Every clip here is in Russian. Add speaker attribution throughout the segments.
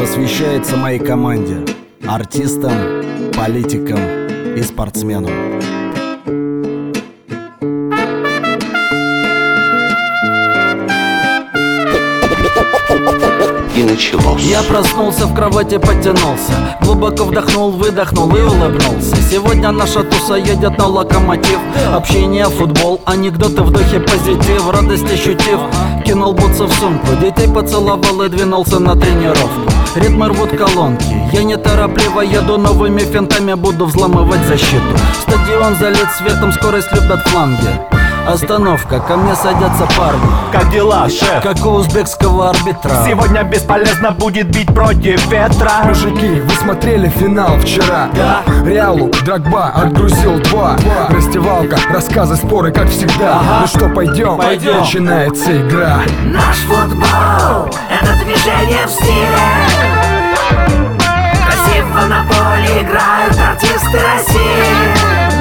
Speaker 1: посвящается моей команде, артистам, политикам и спортсменам.
Speaker 2: И началось.
Speaker 3: Я проснулся, в кровати потянулся, глубоко вдохнул, выдохнул и улыбнулся. Сегодня наша туса едет на локомотив. Общение, футбол, анекдоты в духе позитив. Радость ощутив, кинул бутсы в сумку, детей поцеловал и двинулся на тренировку. Ритмы рвут колонки, я неторопливо еду, новыми финтами буду взламывать защиту. Стадион залит светом, скорость любят фланги. Остановка, ко мне садятся парни.
Speaker 4: Как дела, шеф?
Speaker 3: Как у узбекского арбитра.
Speaker 4: Сегодня бесполезно будет бить против ветра.
Speaker 5: Мужики, вы смотрели финал вчера?
Speaker 4: Да.
Speaker 5: Реалу Дрогба отгрузил 2. Раздевалка, рассказы, споры, как всегда. Ну что, пойдем?
Speaker 4: Пойдем.
Speaker 5: Начинается игра.
Speaker 6: Наш футбол — это движение в стиле. Красиво на поле играют артисты России.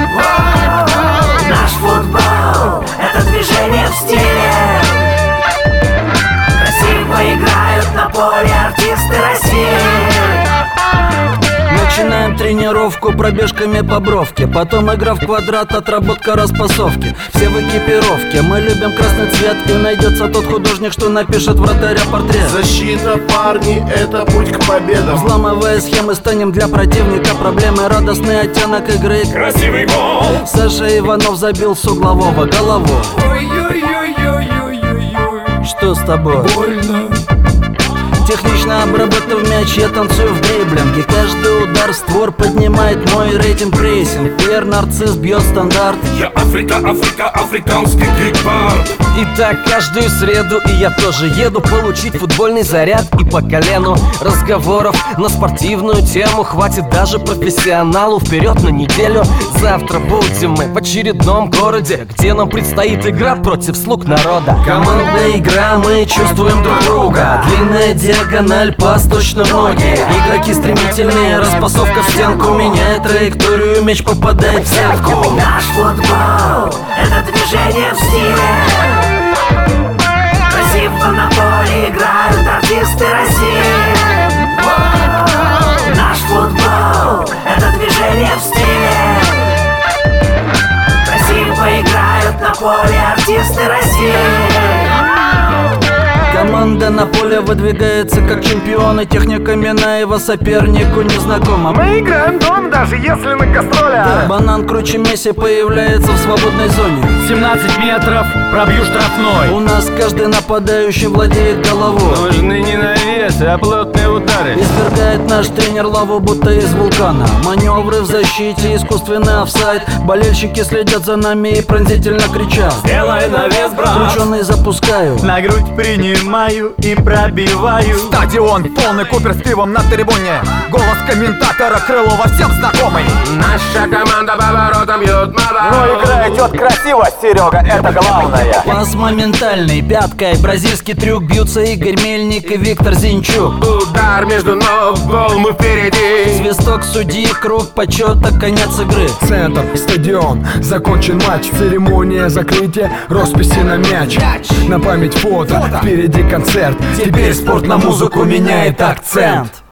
Speaker 6: Наш футбол — это движение в стиле. Красиво играют на поле артисты России.
Speaker 3: Начинаем тренировку пробежками по бровке, потом игра в квадрат, отработка распасовки. Все в экипировке, мы любим красный цвет, и найдется тот художник, что напишет вратаря портрет.
Speaker 2: Защита, парни, это путь к победам.
Speaker 3: Взламывая схемы, станем для противника проблемой. Радостный оттенок игры.
Speaker 4: Красивый гол.
Speaker 3: Саша Иванов забил с углового голову. Что с тобой?
Speaker 5: Больно.
Speaker 3: Технично обработав мяч, я танцую в дриблинге. Каждый удар в створ поднимает мой рейтинг прессинг. Пьер Нарцисс бьет стандарт.
Speaker 4: Я Африка, африканский кикборд.
Speaker 7: Итак, каждую среду и я тоже еду получить футбольный заряд. И по колену разговоров на спортивную тему хватит даже профессионалу. Вперед на неделю. Завтра будем мы в очередном городе, где нам предстоит игра против слуг народа.
Speaker 3: Командная игра, мы чувствуем друг друга. Длинная диагональ, пас точно в ноги. Игроки стремительные, распасовка в стенку. Меняет траекторию, мяч попадает в сетку.
Speaker 6: Наш футбол — это движение в стиле. Красиво на поле играют артисты России. Наш футбол — это движение в стиле. Красиво играют на поле артисты России.
Speaker 3: Команда на поле выдвигается как чемпионы. Техника Минаева сопернику незнакома.
Speaker 4: Мы играем дом, даже если на гастролях.
Speaker 3: Банан круче Месси появляется в свободной зоне.
Speaker 4: 17 метров, пробью штрафной.
Speaker 3: У нас каждый нападающий владеет головой.
Speaker 4: Нужны не навес, а плотные удары.
Speaker 3: Извергает наш тренер лаву, будто из вулкана. Маневры в защите, искусственный офсайд. Болельщики следят за нами и пронзительно кричат.
Speaker 4: Делай навес, брат.
Speaker 3: Крученый запускаю.
Speaker 4: На грудь принимаю и пробиваю.
Speaker 5: Стадион полный, Купер с пивом на трибуне. Голос комментатора Крылова всем знакомый.
Speaker 2: Наша команда поворотом бьет мало.
Speaker 4: Но игра идет красиво, Серега, это главное.
Speaker 3: Пас моментальный, пяткой. Бразильский трюк, бьются Игорь Мельник и Виктор Зинчук.
Speaker 2: Удар между ног, гол, мы впереди.
Speaker 3: Свисток судьи, круг почета, конец игры.
Speaker 5: Центр, стадион, закончен матч. Церемония закрытия, росписи на мяч. На память фото, впереди концерт. Теперь спорт на музыку меняет акцент.